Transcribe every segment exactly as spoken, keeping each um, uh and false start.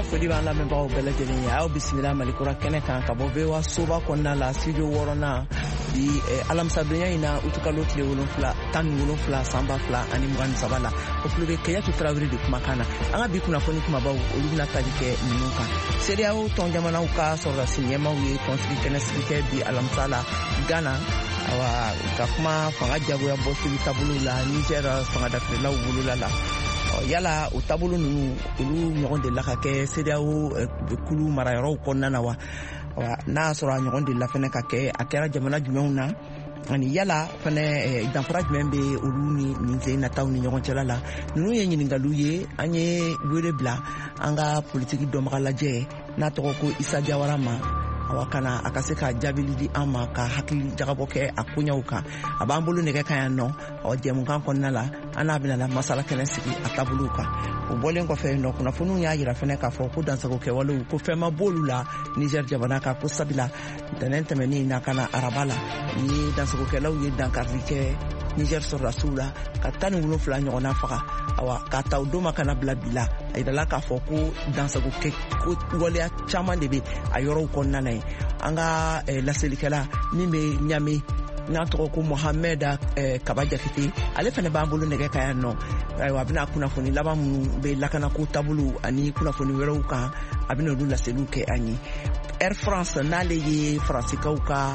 foli b'an lamɛnbagaw bɛɛ lajɛlen ye. Aw bisimila Malikura kɛnɛ kan ka bɔ V O A soba kɔnɔna la studio wɔɔrɔnan bi alamisadonya in na utukalo tile wolonfila tan ni wolonfila san ba fila ani mugan ni saba la o tulo bɛ Keyatu Tarawele de kumakan na. An ka bi kunnafoni kumabaw olu bɛna tali kɛ ninnu kan. CEDEAO tɔn jamanaw ka sɔrɔdasi ɲɛmaw ye tɔnsigi kɛnɛsigi kɛ bi alamisa la Ghana awa ka kuma fanga jagoya bɔsili taabolo la Niger fanga dafirilaw bolola la. Yala o taabolo ninnu olu ɲɔgɔn de la ka kɛ CEDEAO kulu marayɔrɔw kɔnɔna na wa n'a sɔrɔ a ɲɔgɔn de la fɛnɛ ka kɛ a kɛra jamana jumɛnw na ani yala fɛnɛ danfara jumɛn bɛ olu ni nin sen nataw ni ɲɔgɔn cɛla la. Ninnu ye ɲininkaliw ye an ye wele bila an ka politiki dɔnbaga lajɛ n'a tɔgɔ ko Isa Jawara ma awa kana a ka se ka jaabili di an ma ka hakili jagabɔ kɛ a koɲɛw kan. A b'an bolo nɛgɛ kan yan nɔ jɛmukan kɔnɔna la an n'a bɛna masala kɛnɛ sigi a taabolow kan. O bɔlen kɔfɛ nɔ kunnafoniw y'a yira fɛnɛ k'a fɔ ko dansagokɛwalew ko fɛn ma b'olu la Niger jamana kan ko sabila ntɛnɛn tɛmɛnen na ka na araba la ni dansagokɛlaw ye dankari kɛ Niger sɔrɔdasiw la ka tan ni wolonfila ɲɔgɔnna faga awa k'a ta o don ma kana bila bi la a yirala k'a fɔ ko dansagokɛ ko waleya caman de bɛ a yɔrɔw kɔnɔna na ye. An ka laselikɛla min bɛ Ɲame n'a tɔgɔ ko Mohamed Kaba Jakite ale fana b'an bolo nɛgɛ kan yan nɔ a bɛna kunnafoni laban minnu bɛ lakanako taabolo ani kunnafoni wɛrɛw kan a bɛna olu laseliw kɛ an ye. Air France n'ale ye faransikaw ka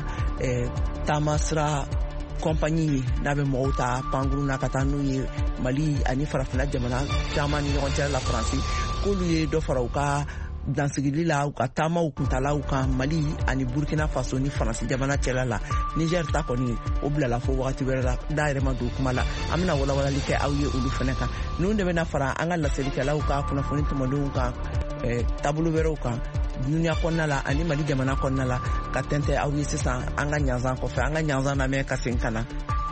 taama sira kɔnpanyi ye n'a bɛ mɔgɔw ta pankuru na ka taa n'u ye Mali ani farafina jamana caman ni ɲɔgɔn cɛ la Faransi k'olu ye dɔ fara u ka dansigili la u ka taamaw kuntalaw kan Mali ani Burkina Faso ni Faransi jamana cɛla la. Niger ta kɔni o bilala fo wagati wɛrɛ la da yɛrɛ ma don kuma la an bɛna walawalali kɛ aw ye olu fɛnɛ kan. Ninnu de bɛna fara an ka laselikɛlaw ka kunnafoni tɛmɛnenw kan taabolo wɛrɛw kan duniya kɔnɔna la ani Mali jamana kɔnɔna la ka tɛntɛ aw ye sisan an ka ɲanzan kɔfɛ an ka ɲanzan lamɛn ka segin ka na.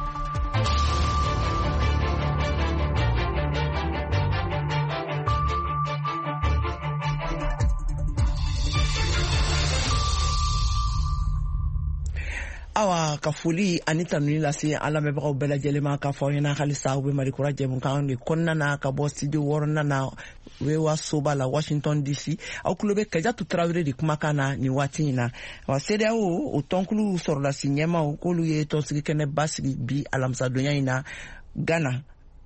Awa ka foli ani tanuni lase an lamɛnbagaw bɛɛ lajɛlen ma k'a fɔ aw ɲɛna halisa u bɛ Malikura jɛmukan de kɔnɔna na ka bɔ studio wɔɔrɔnan na V O A soba la Washington D C. Aw tulo bɛ Keyatu Tarawele de kumakan na nin waati in na. CEDEAO o tɔnkulu sɔrɔdasi ɲɛmaw k'olu ye tɔnsigi kɛnɛba sigi bi alamisadonya in na Ghana.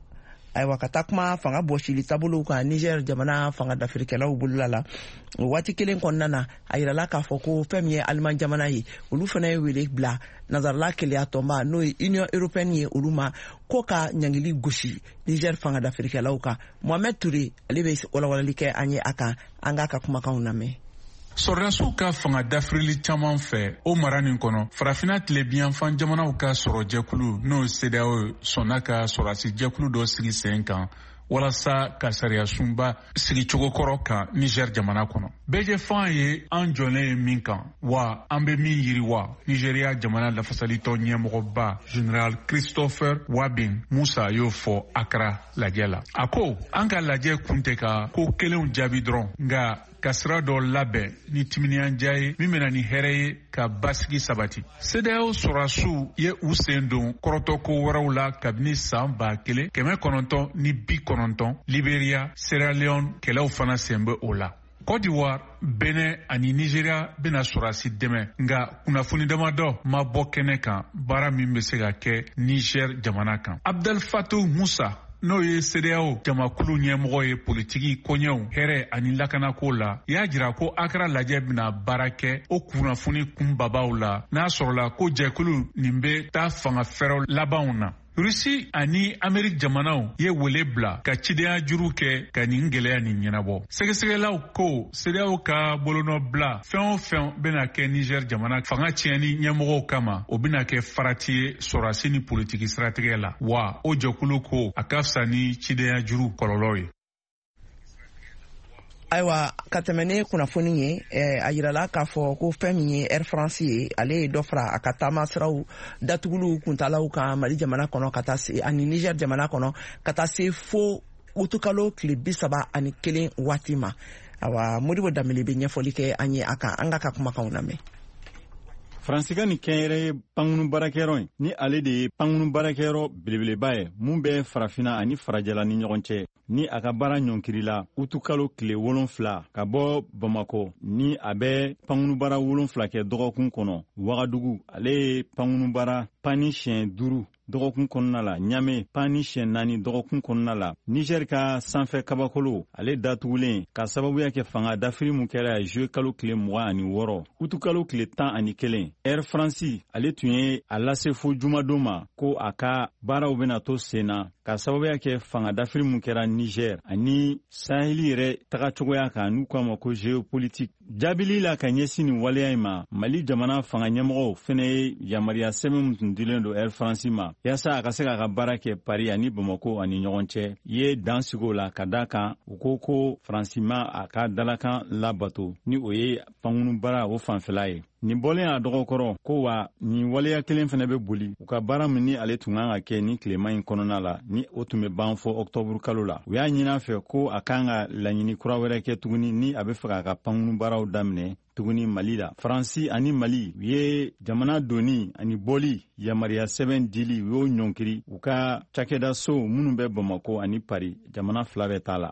Ayiwa ka taa kuma fanga bɔsili taabolow kan Niger jamana fanga dafirikɛlaw bolola la o waati kelen kɔnɔna na a yirala k'a fɔ ko fɛn min ye Aliman jamana ye olu fana ye wele bila nazarala keleya tɔnba n'o ye Union Européenne ye olu ma ko ka ɲangili gosi Niger fanga dafirikɛlaw kan. Mohamed Touré ale bɛ walawalali kɛ an ye a kan an k'a ka kumakanw lamɛn. Sɔrɔdasiw ka fanga dafirili caman fɛ o mara nin kɔnɔ farafina tilebiyanfan jamanaw ka sɔrɔ jɛkulu n'o CEDEAO sɔnna ka sɔrɔdasi jɛkulu dɔ sigi sen kan walasa ka sariya sunba sigi cogo kɔrɔ kan Niger jamana kɔnɔ. Bɛɛ fan ye an jɔnlen ye min kan wa an bɛ min yiriwa Nigeria jamana lafasalitɔ ɲɛmɔgɔba General Christopher Wabin Musa y'o fɔ Accra lajɛ la. A ko an ka lajɛ kun tɛ ka ko kelenw jaabi dɔrɔn nka ka sira dɔ labɛn ni timinadiya ye min bɛna ni hɛrɛ ye ka basigi sabati. CEDEAO sɔrɔdasiw ye u sen don kɔrɔtɔko wɛrɛw la kabini san ba kelen kɛmɛ kɔnɔntɔn ni bi kɔnɔntɔn Liberia, Sierra Leone kɛlɛw fana sen bɛ o la. Côte d'Ivoire, Benin ani Nigeria bɛna sɔrɔdasi dɛmɛ nka kunnafoni damadɔ ma bɔ kɛnɛ kan baara min bɛ se ka kɛ Niger jamana kan. Abdel Fatou Musa n'o ye CEDEAO jamakulu ɲɛmɔgɔ ye politiki koɲɛw hɛrɛ ani lakanako la y'a jira ko Accra lajɛ bɛna baara kɛ o kunnafoni kunbabaw la n'a sɔrɔla ko jɛkulu nin bɛ taa fanga fɛrɛw labanw na. Rusi ani Amerik jamanaw ye wele bila ka cidenya juru kɛ ka nin gɛlɛya nin ɲɛnabɔ. Sɛgɛsɛgɛlaw ko CEDEAO ka bolonɔ bila fɛn o fɛn bɛna kɛ Niger jamana fanga tiɲɛni ɲɛmɔgɔw kama o bɛna kɛ farati ye sɔrɔdasi ni politiki siratigɛ la wa o jɛkulu ko a ka fisa ni cidenya juru kɔlɔlɔ ye. Ayiwa ka tɛmɛ ni kunnafoni ye a yirala k'a fɔ ko fɛn min ye Air France ye ale ye dɔ fara a ka taama siraw datuguliw kuntalaw kan Mali jamana kɔnɔ ka taa se ani Niger jamana kɔnɔ ka taa se fo utukalo tile bi saba ani kelen waati ma. Awa Modibo Dambele bɛ ɲɛfɔli kɛ an ye a kan an ka ka kumakanw lamɛn. Faransika ni kɛnyɛrɛ ye pankunu baarakɛyɔrɔ ye ni ale de ye pankunu baarakɛyɔrɔ belebeleba ye mun bɛ farafina ani farajɛla ni ɲɔgɔn cɛ. ni a ka baara ɲɔnkirila utukalo tile wolonfila ka bɔ Bamako ni a bɛ pangunubara wolonfila kɛ dɔgɔkun kɔnɔ. Wagadugu ale ye pangunubara pani siyɛn duuru dɔgɔkun kɔnɔna la. Ɲame pani siyɛn naani dɔgɔkun kɔnɔna la. Niger ka sanfɛ kabakolo ale datugulen ka sababuya kɛ fanga dafiri mun kɛra juillet kalo tile mugan ani wɔɔrɔ utukalo tile tan ani kelen. Air France ale tun ye a lase fo jumadon ma ko a ka baaraw bena to sen na ka sababuya kɛ fanga dafiri mun kɛra Niger ani Saheli yɛrɛ tagacogoya kan n'u k'a ma ko géopolitique. Jaabili la ka ɲɛsin nin waleya in ma, Mali jamana fanga ɲɛmɔgɔw fɛnɛ ye yamariya sɛbɛn mun tun dilen don Air France ma yaasa a ka se k'a ka baara kɛ Paris ani Bamako ani ɲɔgɔn cɛ ye dan sigo la ka da kan u ko ko Faransi ma a ka dalakan labato ni o ye pangunubara o fanfɛla ye. Nin bɔlen a dɔgɔkɔrɔ ko wa nin waleya kelen fɛnɛ bɛ boli u ka baara min ni ale tun kan ka kɛ ni tilema in kɔnɔna la ni o tun bɛ ban fɔ octobre kalo la. U y'a ɲin'a fɛ ko a kan ka laɲini kura wɛrɛ kɛ tuguni ni a bɛ fɛ k'a ka pangunubaraw daminɛ tuguni Mali la. Faransi ani Mali u ye jamana doni ani bɔli yamariya sɛbɛn dili u y'o ɲɔnkiri u ka cakɛda so minnu bɛ Bamako ani Paris jamana fila bɛ t'a la.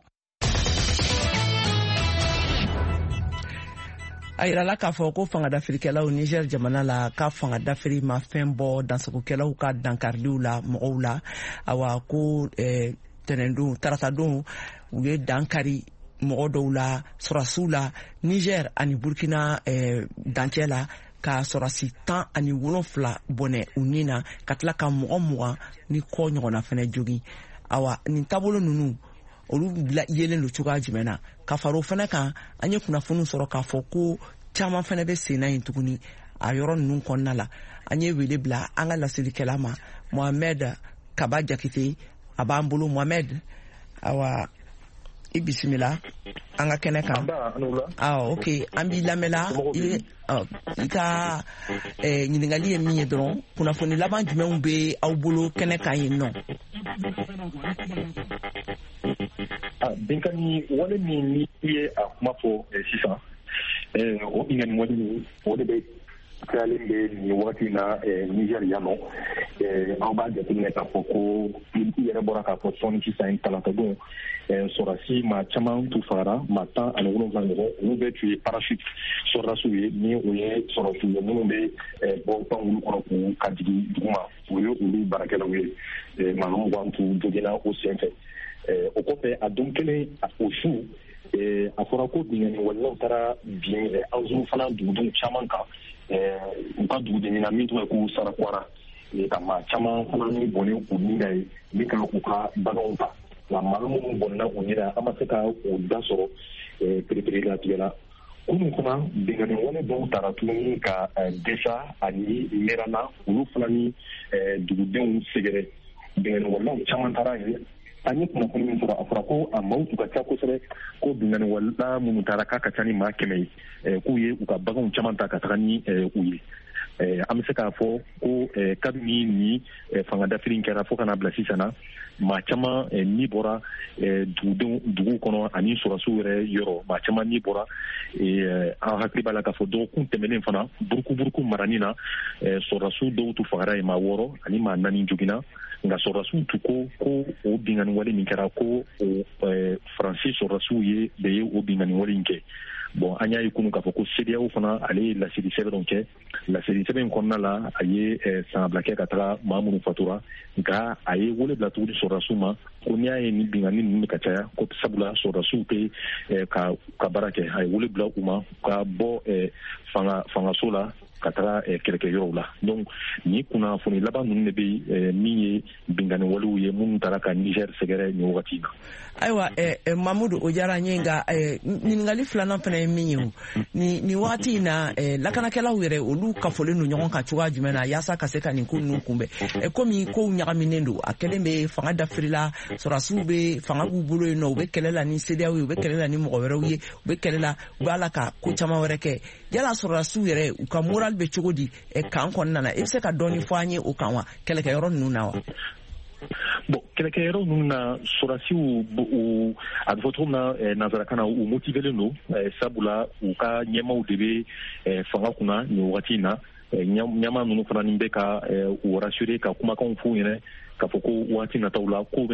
A yirala k'a fɔ ko fanga dafirikɛlaw Niger jamana la ka fanga dafiri ma fɛn bɔ dansagokɛlaw ka dankariliw la mɔgɔw la. Awa ko eh, tɛnɛndon taratadon u ye dankari mɔgɔ dɔw la sɔrasiw la Niger ani Burkina eh, dancɛ la ka sɔrasi tan ani wolonfila bɔnɛ u ni na ka tila ka mɔgɔ mugan ni kɔ ɲɔgɔnna fɛnɛ jogi. Awa nin taabolo ninnu olu yelen do cogoya jumɛn na ka faro fɛnɛ kan an ye kunnafoni sɔrɔ k'a fɔ ko caman fɛnɛ bɛ senna yen tuguni a yɔrɔ ninnu kɔnɔna la. An ye wele bila an ka lasilikɛla ma Mohamed Kaba Jakite a b'an bolo. Mohamed, awa i bisimila an ka kɛnɛ kan. Ah, ok, an b'i lamɛla i ka ɲininkali ye min ye dɔrɔn kunnafoni laban jumɛnw bɛ aw bolo kɛnɛ kan yen nɔ. Benkani wale min ni ye a kuma fɔ sisan o bingani wale o de bɛ kɛlen bɛ nin waati na Niger yan nɔ aw b'a jateminɛ k'a fɔ ko i yɛrɛ bɔra k'a fɔ sɔɔni sisan talantadon sɔrasi maa caman tun fagara maa tan ani wolonwula ɲɔgɔn olu bɛɛ tun ye parachute sɔrasiw ye ni o ye sɔrasiw ye minnu bɛ bɔ pankurun kɔnɔ k'u ka jigin duguma o ye olu baarakɛlaw ye maa mugan tun joginna o senfɛ. O kɔfɛ a don kelen o su a fɔra ko bingani waleyaw taara bin Anzuru fana dugudenw caman kan u ka dugudennin na min tɔgɔ ye ko Sarakwara ka maa caman fana ni bɔnnen u ni na ye min ka u ka baganw ta wa maa minnu bɔnna u ni na an ma se ka o da sɔrɔ perepere latigɛ la. Kunun fana bingani wale dɔw taara tuguni ka Desa ani Merana olu fana ni dugudenw sɛgɛrɛ. Bingani waleyaw caman taara yen. An ye kunnafoni min sɔrɔ a fɔra ko a maaw tun ka ca kosɛbɛ ko bingani waleya minnu taara k'a ka ca ni maa kɛmɛ ye k'u ye u ka baganw caman ta ka taga ni u ye. An bɛ se k'a fɔ ko kabini ni fanga dafiri kɛra fo kana bila sisan na maa caman ni bɔra dugudenw dugu kɔnɔ ani sɔrasiw yɛrɛ yɔrɔ maa caman ni bɔra an hakili b'a la k'a fɔ dɔgɔkun tɛmɛnen fana buruku buruku marani na sɔrasiw dɔw tun fagara yen maa wɔɔrɔ ani maa naani joginna. Nka sɔrasiw tun ko ko o bingani wale min kɛra ko Faransi sɔrasiw ye de ye o bingani wale in kɛ. Bon an y'a ye kunun k'a fɔ ko C D A O fana ale ye laseli sɛbɛnw kɛ laseli sɛbɛn in kɔnɔna la a ye sanbila kɛ ka taga maa minnu fatura nka a ye wele bila tuguni sɔrasiw ma ko n'i y'a ye ni bingani ninnu bɛ ka caya ko sabula sɔrasiw tɛ ka ka baara kɛ a ye wele bila u ma ka bɔ fanga fangaso la ka taga kɛlɛkɛyɔrɔw la. Donc ni kunnafoni laban ninnu de bɛ min ye bingani walew ye minnu taara ka Niger sɛgɛrɛ nin wagati in na. Ayiwa Mamudu o diyara n ye nka ɲininkali filanan fana ye min ye o nin wagati in na lakanakɛlaw yɛrɛ olu kafolen don ɲɔgɔn kan cogoya jumɛn na yaasa ka se ka nin ko ninnu kunbɛn komi kow ɲagaminen don a kɛlen bɛ fanga dafirila sɔrasiw bɛ fanga b'u bolo yen nɔ u bɛ kɛlɛ la ni C D A O ye u bɛ kɛlɛ la ni mɔgɔ wɛrɛw ye u bɛ kɛlɛ la u b'a la ka ko caman wɛrɛ kɛ yala sɔrasiw yɛrɛ u ka moral bɛ cogo di kan kɔnɔna na i bɛ se ka dɔɔni fɔ an ye o kan wa kɛlɛkɛyɔrɔ ninnu na wa. Bon, kɛlɛkɛyɔrɔ ninnu na sɔrasiw a bɛ fɔ cogo min na nanzarakan na u motivelen don sabula u ka ɲɛmaaw de bɛ fanga kunna nin wagati in na ɲɛmaa ninnu fana ni bɛ ka u rassurer ka kumakanw f'u ɲɛna k'a fɔ ko waati nataw la ko